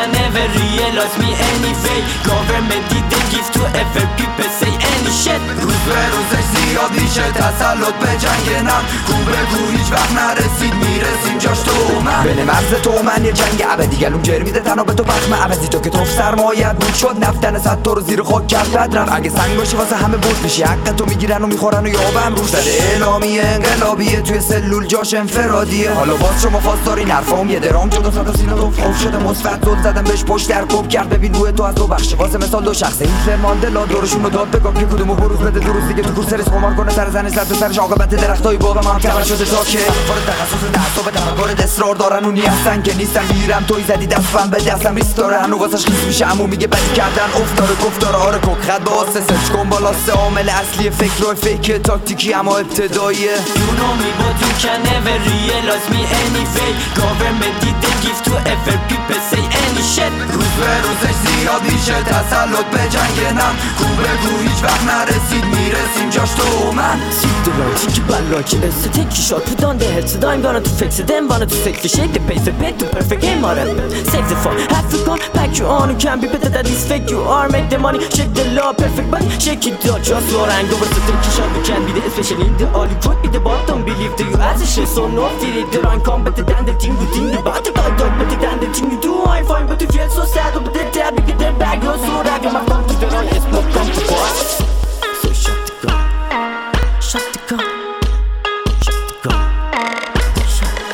can never realize me anyway. Government didn't give to ever people say any shit. روز به روزش زیاد میشه تسلط به جنگ نم. کو بگو هیچ وقت نرسید میرسیم جاش تو من. بین مرز تو من یه جنگ ابدی گلوم جر میده تنها به تو بخم عوضی. تو که توف سرمایت بود شد نفتن صد تو رو زیر خاک کرد بد رفت. اگه سنگ باشه واسه همه برد میشی حق تو میگیرن و میخورن و یابم روش زده اعلامیه انقلابیه توی سلول جاش انفرادیه. حالا باز شما فاز دارین حرفام یه درام جدا صدا سینا تو خوف شده مثبت زل زدم بهش پشت در کوب کرد. ببین روی تو از دو بخشه واسه مثال دو شخصه هیتلر ماندلا دورشون رو داد بگم که کدومو بروز بده دو روز دیگه تو کورس رس قمار کنه سر زنش زد تو سرش عاقبت درختای بابا ما هم کمر شده تا که فار تخصص درس و تفکر اصرار دارن اونی هستن که نیستن. میرم توی زدی دستم به دستم ریستوره هنو واسش خیس میشه عمو میگه بدی کردن افتاره گفتار آره کوک خط به واسه سرچ کن بالا سه عامل اصلی فکر و فیک تاکتیکی اما ابتداییه. You know me but you can never realize me anyway. Government didn't give to ever people say any shit. روز به روزش زیاد میشه تسلط به جنگ نم. کو بگو هیچ وقت نرسید میرسیم جاش تو من. Keep the road, keep your lucky is to take your shot, put on the head, so I'm gonna to fix it, then wanna to fix the shake the pace, the bit to perfect game on it. Save the fun, have to come back you on, you can't be better than this fake you are, make the money, shake the law, perfect body, shake it out, just for and over to take your shot, you can be the especially in the all, you could be the bottom, believe that you as a shit, so no fear it, the wrong competent than the thing you think the bottom, but better than the thing you do, I'm fine, but you feel so sad, but the tab, you get them back, you're so rag, I'm up to the right, it's not come to pass. So shut the gun. Shut the gun. Shut the gun. Shut the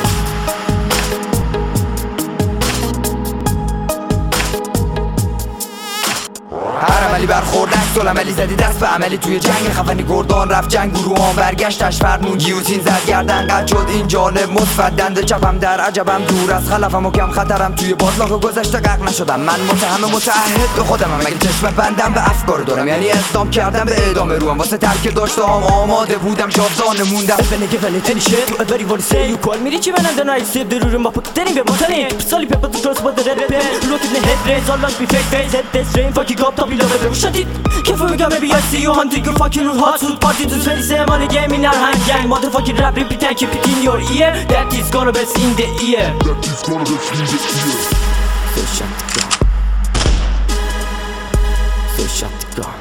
gun. هر عملی برخورد عکس عملی زدی دست به عملی توی جنگ خفنی گردان رفت جنگ گروهان برگشتش فرمون گیوتین زد گردن قد شد این جانب مثبت دنده چپم در عجبم دور از خلفم و کم خطرم توی باطلاق گذشته غرق نشدم. من متهم متعهد به خودمم مگه چشم بندم به افکار دارم یعنی اقدام کردم به ادامه روم واسه ترک داشتم آماده بودم جاودانه موندم. Bene che vale any shit, you ever want to say you call me rich man and then I save the room up getting the money. Solly paper to cross but the red pen. Look in the head race all like be fake face head this rain fucking up top you love it. Shut it. Careful we got maybe I see you hunting you fucking hot suit party to 27 on the game in our hand gang. Motherfucking rap repeat and keep it in your ear. That is gonna be in the ear. That is gonna be in the ear. So shut the gun. So shut the gun.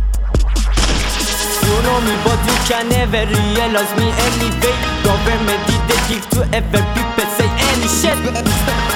You know me but you can never realize me anyway. Government didn't give to ever people say any shit.